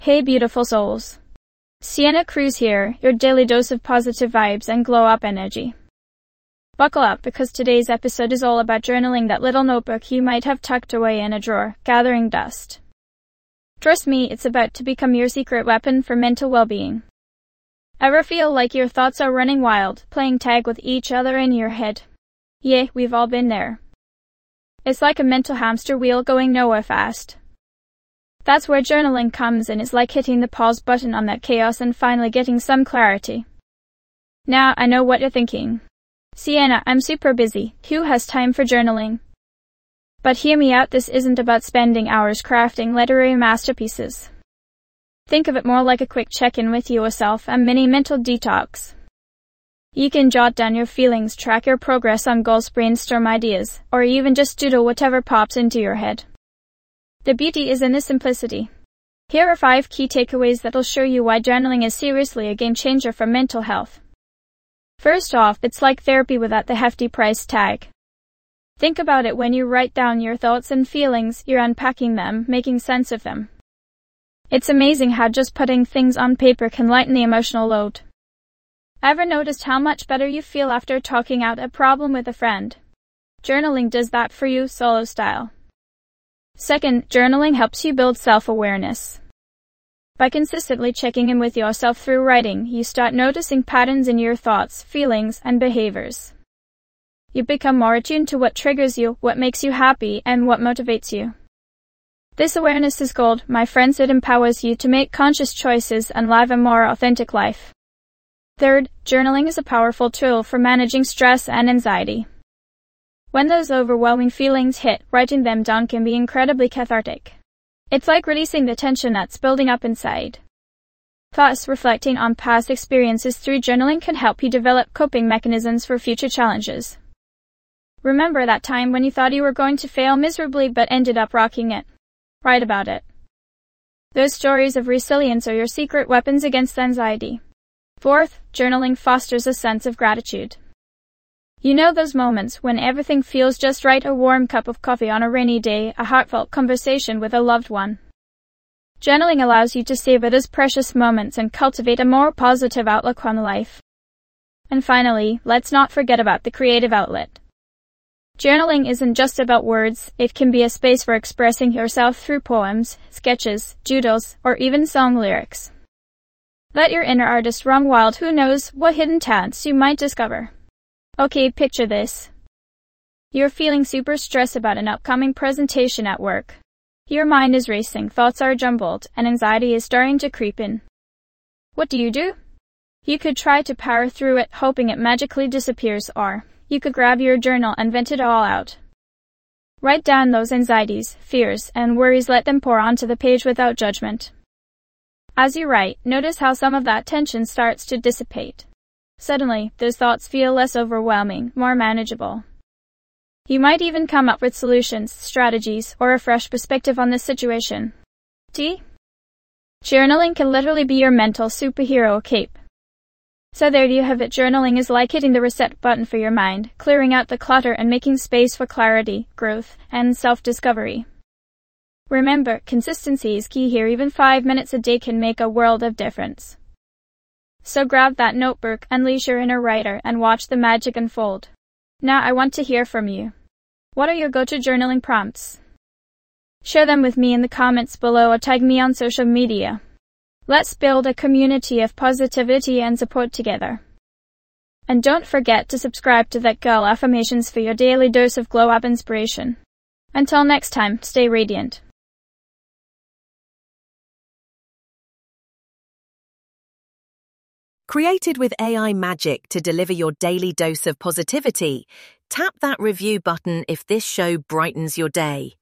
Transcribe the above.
Hey beautiful souls. Sienna Cruz here, your daily dose of positive vibes and glow-up energy. Buckle up because today's episode is all about journaling, that little notebook you might have tucked away in a drawer, gathering dust. Trust me, it's about to become your secret weapon for mental well-being. Ever feel like your thoughts are running wild, playing tag with each other in your head? Yeah, we've all been there. It's like a mental hamster wheel going nowhere fast. That's where journaling comes in. It's like hitting the pause button on that chaos and finally getting some clarity. Now, I know what you're thinking. Sienna, I'm super busy. Who has time for journaling? But hear me out, this isn't about spending hours crafting literary masterpieces. Think of it more like a quick check-in with yourself, a mini mental detox. You can jot down your feelings, track your progress on goals, brainstorm ideas, or even just doodle whatever pops into your head. The beauty is in the simplicity. Here are 5 key takeaways that'll show you why journaling is seriously a game changer for mental health. First off, it's like therapy without the hefty price tag. Think about it: when you write down your thoughts and feelings, you're unpacking them, making sense of them. It's amazing how just putting things on paper can lighten the emotional load. Ever noticed how much better you feel after talking out a problem with a friend? Journaling does that for you, solo style. Second, journaling helps you build self-awareness. By consistently checking in with yourself through writing, you start noticing patterns in your thoughts, feelings, and behaviors. You become more attuned to what triggers you, what makes you happy, and what motivates you. This awareness is gold, my friends. It empowers you to make conscious choices and live a more authentic life. Third, journaling is a powerful tool for managing stress and anxiety. When those overwhelming feelings hit, writing them down can be incredibly cathartic. It's like releasing the tension that's building up inside. Thus, reflecting on past experiences through journaling can help you develop coping mechanisms for future challenges. Remember that time when you thought you were going to fail miserably but ended up rocking it? Write about it. Those stories of resilience are your secret weapons against anxiety. Fourth, journaling fosters a sense of gratitude. You know those moments when everything feels just right: a warm cup of coffee on a rainy day, a heartfelt conversation with a loved one. Journaling allows you to savor those precious moments and cultivate a more positive outlook on life. And finally, let's not forget about the creative outlet. Journaling isn't just about words, it can be a space for expressing yourself through poems, sketches, doodles, or even song lyrics. Let your inner artist run wild. Who knows what hidden talents you might discover. Okay, picture this. You're feeling super stressed about an upcoming presentation at work. Your mind is racing, thoughts are jumbled, and anxiety is starting to creep in. What do? You could try to power through it, hoping it magically disappears, or you could grab your journal and vent it all out. Write down those anxieties, fears, and worries. Let them pour onto the page without judgment. As you write, notice how some of that tension starts to dissipate. Suddenly, those thoughts feel less overwhelming, more manageable. You might even come up with solutions, strategies, or a fresh perspective on the situation. Journaling can literally be your mental superhero cape. So there you have it. Journaling is like hitting the reset button for your mind, clearing out the clutter and making space for clarity, growth, and self-discovery. Remember, consistency is key here. Even 5 minutes a day can make a world of difference. So grab that notebook, unleash your inner writer, and watch the magic unfold. Now I want to hear from you. What are your go-to journaling prompts? Share them with me in the comments below or tag me on social media. Let's build a community of positivity and support together. And don't forget to subscribe to That Girl Affirmations for your daily dose of glow-up inspiration. Until next time, stay radiant. Created with AI magic to deliver your daily dose of positivity, tap that review button if this show brightens your day.